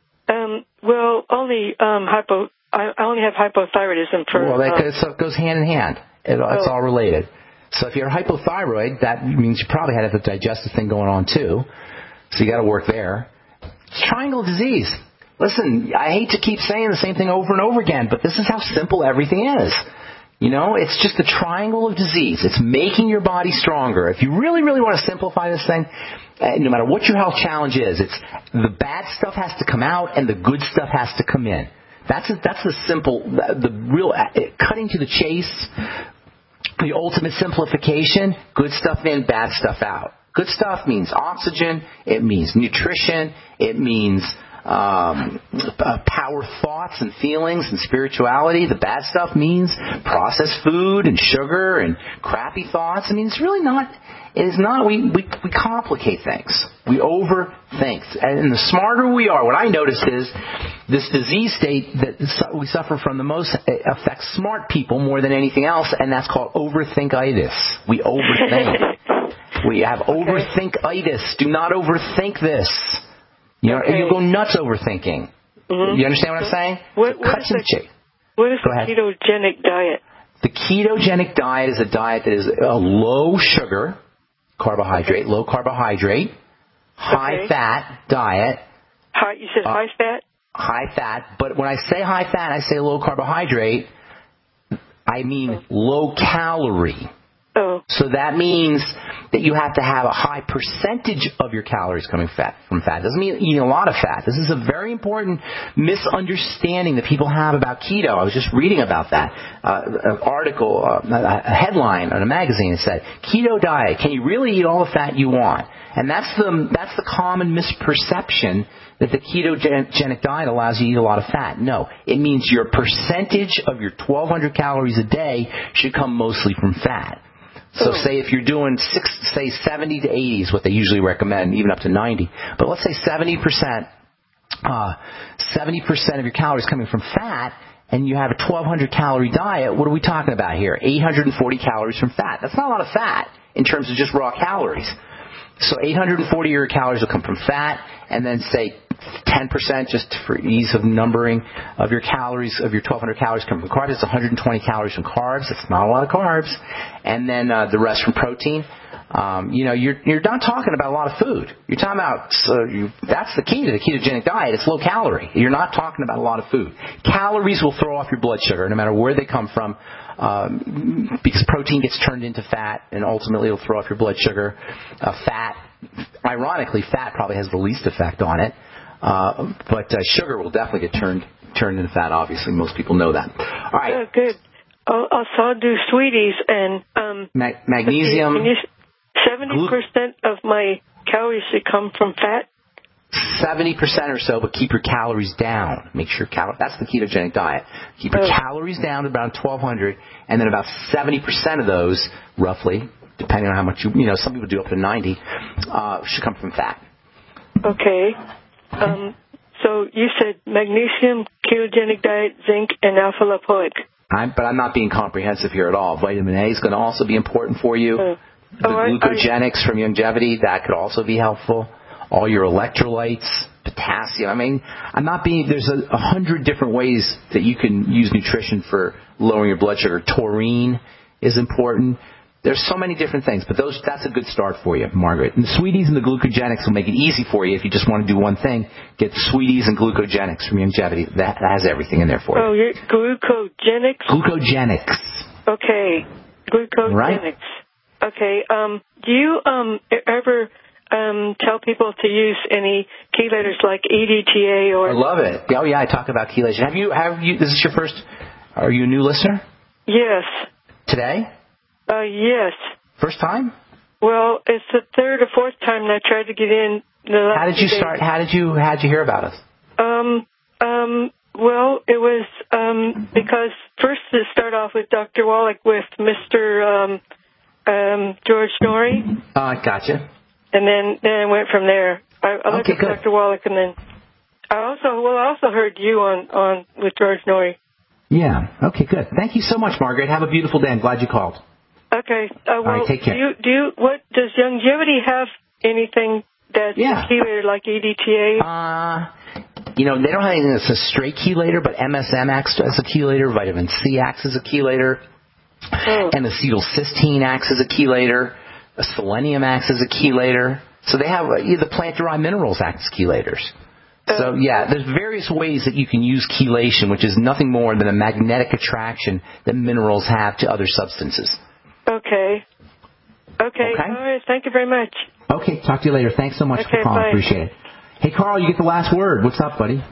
Speaker 21: Um, well, only um, hypo. I only have hypothyroidism for.
Speaker 2: Well, that
Speaker 21: um,
Speaker 2: goes, so it goes hand in hand. It, oh. It's all related. So if you're hypothyroid, that means you probably had a digestive thing going on too. So you got to work there. It's triangle disease. Listen, I hate to keep saying the same thing over and over again, but this is how simple everything is. You know, it's just the triangle of disease. It's making your body stronger. If you really, really want to simplify this thing, no matter what your health challenge is, it's the bad stuff has to come out and the good stuff has to come in. That's a, that's the simple, the real cutting to the chase, the ultimate simplification. Good stuff in, bad stuff out. Good stuff means oxygen. It means nutrition. It means um, uh, power thoughts and feelings and spirituality. The bad stuff means processed food and sugar and crappy thoughts. I mean, it's really not. It is not. We, we we complicate things. We overthink. And the smarter we are, what I notice is this disease state that we suffer from the most affects smart people more than anything else, and that's called overthinkitis. We overthink. We have okay. overthinkitis. Do not overthink this. You know, okay. you go nuts overthinking. Mm-hmm. You understand what I'm saying?
Speaker 21: What, what is, the, what is the ketogenic diet?
Speaker 2: The ketogenic diet is a diet that is a low sugar carbohydrate, low carbohydrate, high okay. fat diet.
Speaker 21: High, you said uh, high fat?
Speaker 2: High fat, but when I say high fat, I say low carbohydrate, I mean oh. low calorie.
Speaker 21: Oh.
Speaker 2: So that means that you have to have a high percentage of your calories coming fat from fat. It doesn't mean eating a lot of fat. This is a very important misunderstanding that people have about keto. I was just reading about that. Uh, an article, uh, a headline on a magazine that said, keto diet, can you really eat all the fat you want? And that's the, that's the common misperception that the ketogenic diet allows you to eat a lot of fat. No, it means your percentage of your twelve hundred calories a day should come mostly from fat. So say if you're doing six, say seventy to eighty is what they usually recommend, even up to ninety. But let's say seventy percent, uh, seventy percent of your calories coming from fat, and you have a twelve hundred calorie diet. What are we talking about here? eight hundred forty calories from fat. That's not a lot of fat in terms of just raw calories. So eight hundred forty of your calories will come from fat, and then say ten percent, just for ease of numbering, of your calories, of your twelve hundred calories come from carbs. It's one hundred twenty calories from carbs. It's not a lot of carbs. And then uh, the rest from protein. Um, you know, you're you're not talking about a lot of food. You're talking about, so you, that's the key to the ketogenic diet. It's low calorie. You're not talking about a lot of food. Calories will throw off your blood sugar, no matter where they come from, um, because protein gets turned into fat, and ultimately it'll throw off your blood sugar. Uh, fat, ironically, fat probably has the least effect on it. Uh, but uh, sugar will definitely get turned turned into fat. Obviously, most people know that. All right.
Speaker 21: Oh, good. I'll, I'll do sweeties and um,
Speaker 2: Ma- magnesium.
Speaker 21: Seventy percent of my calories should come from fat.
Speaker 2: Seventy percent or so, but keep your calories down. Make sure cal- that's the ketogenic diet. Keep your oh. calories down to around twelve hundred, and then about seventy percent of those, roughly, depending on how much you you know, some people do up to ninety, uh, should come from fat.
Speaker 21: Okay. Um, so you said magnesium, ketogenic diet, zinc, and alpha-lipoic.
Speaker 2: I'm, but I'm not being comprehensive here at all. Vitamin A is going to also be important for you.
Speaker 21: Oh.
Speaker 2: The
Speaker 21: oh,
Speaker 2: glucogenics
Speaker 21: I, I,
Speaker 2: from longevity, that could also be helpful. All your electrolytes, potassium. I mean, I'm not being, there's a, a hundred different ways that you can use nutrition for lowering your blood sugar. Taurine is important. There's so many different things, but those that's a good start for you, Margaret. And the sweeties and the glucogenics will make it easy for you if you just want to do one thing. Get the sweeties and glucogenics from longevity. That, that has everything in there for you.
Speaker 21: Oh, you're glucogenics?
Speaker 2: Glucogenics.
Speaker 21: Okay. Glucogenics.
Speaker 2: Right.
Speaker 21: Okay. Um, do you um, ever um, tell people to use any chelators like E D T A or?
Speaker 2: I love it. Oh yeah, I talk about chelators. Have you? Have you? This is your first. Are you a new listener?
Speaker 21: Yes.
Speaker 2: Today?
Speaker 21: Uh, yes.
Speaker 2: First time?
Speaker 21: Well, it's the third or fourth time that I tried to get in. The last
Speaker 2: how did you start? How did you? How did you hear about us?
Speaker 21: Um. Um. Well, it was um because first to start off with Doctor Wallach with Mister Um, um, George Norrie.
Speaker 2: Oh, I gotcha.
Speaker 21: And then then I went from there. I, I looked
Speaker 2: okay,
Speaker 21: at
Speaker 2: good.
Speaker 21: Doctor Wallach, and then I also well I also heard you on on with George Norrie.
Speaker 2: Yeah. Okay. Good. Thank you so much, Margaret. Have a beautiful day. I'm glad you called.
Speaker 21: Okay. Uh, well,
Speaker 2: All right, take care.
Speaker 21: Do you, do you, what does longevity have anything that's
Speaker 2: yeah.
Speaker 21: chelator like E D T A?
Speaker 2: Uh, you know, they don't have anything that's a straight chelator, but M S M acts as a chelator, vitamin C acts as a chelator,
Speaker 21: oh.
Speaker 2: and acetylcysteine acts as a chelator, selenium acts as a chelator. So they have uh, the plant-derived minerals act as chelators. So, yeah, there's various ways that you can use chelation, which is nothing more than a magnetic attraction that minerals have to other substances.
Speaker 21: Okay. Okay. okay. All right. Thank you very much.
Speaker 2: Okay. Talk to you later. Thanks so much
Speaker 21: okay,
Speaker 2: for calling.
Speaker 21: Bye.
Speaker 2: Appreciate it. Hey, Carl, you get the last word. What's up, buddy?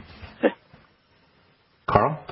Speaker 2: Carl?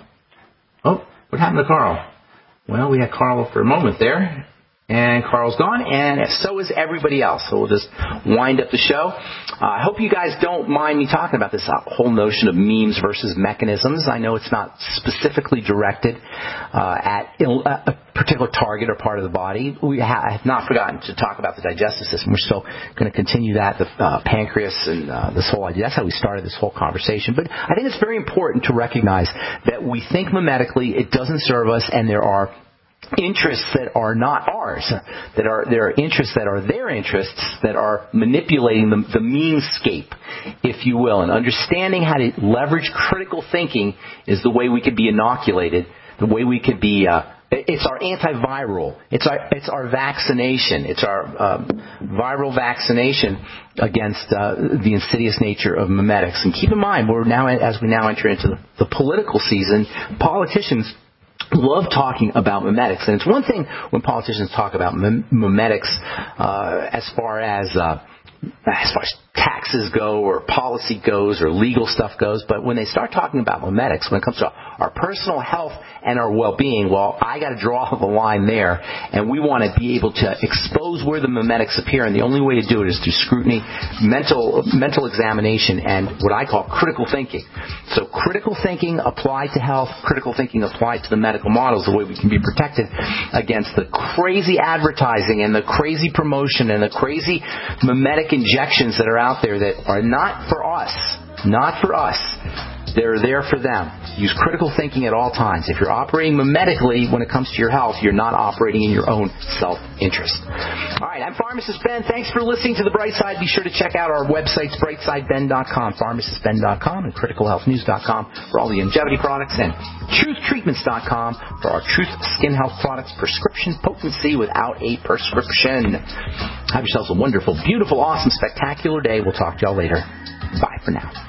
Speaker 2: Oh, what happened to Carl? Well, we had Carl for a moment there. And Carl's gone, and so is everybody else. So we'll just wind up the show. Uh, I hope you guys don't mind me talking about this whole notion of memes versus mechanisms. I know it's not specifically directed uh, at a particular target or part of the body. We ha- have not forgotten to talk about the digestive system. We're still going to continue that, the uh, pancreas and uh, this whole idea. That's how we started this whole conversation. But I think it's very important to recognize that we think memetically, it doesn't serve us, and there are interests that are not ours, that are there are interests that are their interests that are manipulating the, the memescape, if you will. And understanding how to leverage critical thinking is the way we could be inoculated, the way we could be. Uh, it's our antiviral. It's our it's our vaccination. It's our um, viral vaccination against uh, the insidious nature of memetics. And keep in mind, we're now as we now enter into the, the political season, politicians love talking about memetics. And it's one thing when politicians talk about mem- memetics uh, as far as uh, as far as taxes go or policy goes or legal stuff goes, but when they start talking about memetics, when it comes to our personal health and our well-being, well, I got to draw the line there, and we want to be able to expose where the memetics appear, and the only way to do it is through scrutiny, mental mental examination, and what I call critical thinking. So critical thinking applied to health, critical thinking applied to the medical models, the way we can be protected against the crazy advertising and the crazy promotion and the crazy memetic injections that are out there that are not for us, not for us. They're there for them. Use critical thinking at all times. If you're operating memetically when it comes to your health, you're not operating in your own self-interest. All right, I'm Pharmacist Ben. Thanks for listening to The Bright Side. Be sure to check out our websites, bright side ben dot com, pharmacist ben dot com, and critical health news dot com for all the longevity products, and truth treatments dot com for our Truth Skin Health products, prescription potency without a prescription. Have yourselves a wonderful, beautiful, awesome, spectacular day. We'll talk to y'all later. Bye for now.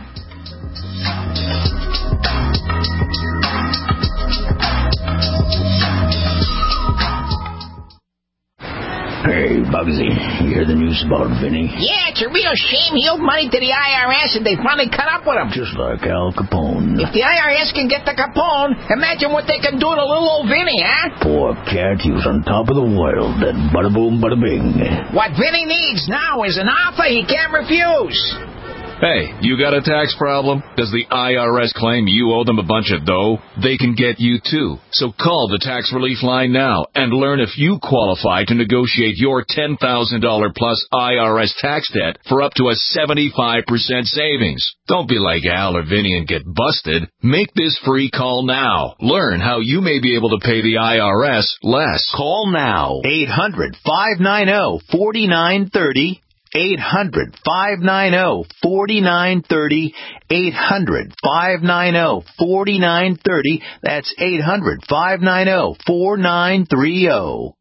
Speaker 4: Hey, Bugsy, you hear the news about Vinny?
Speaker 22: Yeah, it's a real shame. He owed money to the I R S, and they finally cut up with him.
Speaker 4: Just like Al Capone.
Speaker 22: If the I R S can get the Capone, imagine what they can do to little old Vinny, huh?
Speaker 4: Poor cat, he was on top of the world. That bada boom, bada bing.
Speaker 22: What Vinny needs now is an offer he can't refuse.
Speaker 17: Hey, you got a tax problem? Does the I R S claim you owe them a bunch of dough? They can get you too. So call the tax relief line now and learn if you qualify to negotiate your ten thousand dollars plus I R S tax debt for up to a seventy-five percent savings. Don't be like Al or Vinny and get busted. Make this free call now. Learn how you may be able to pay the I R S less.
Speaker 23: Call now. eight hundred, five nine zero, four nine three zero. eight hundred, five nine zero, four nine three zero. eight hundred, five nine zero, four nine three zero. That's eight hundred, five nine zero, four nine three zero.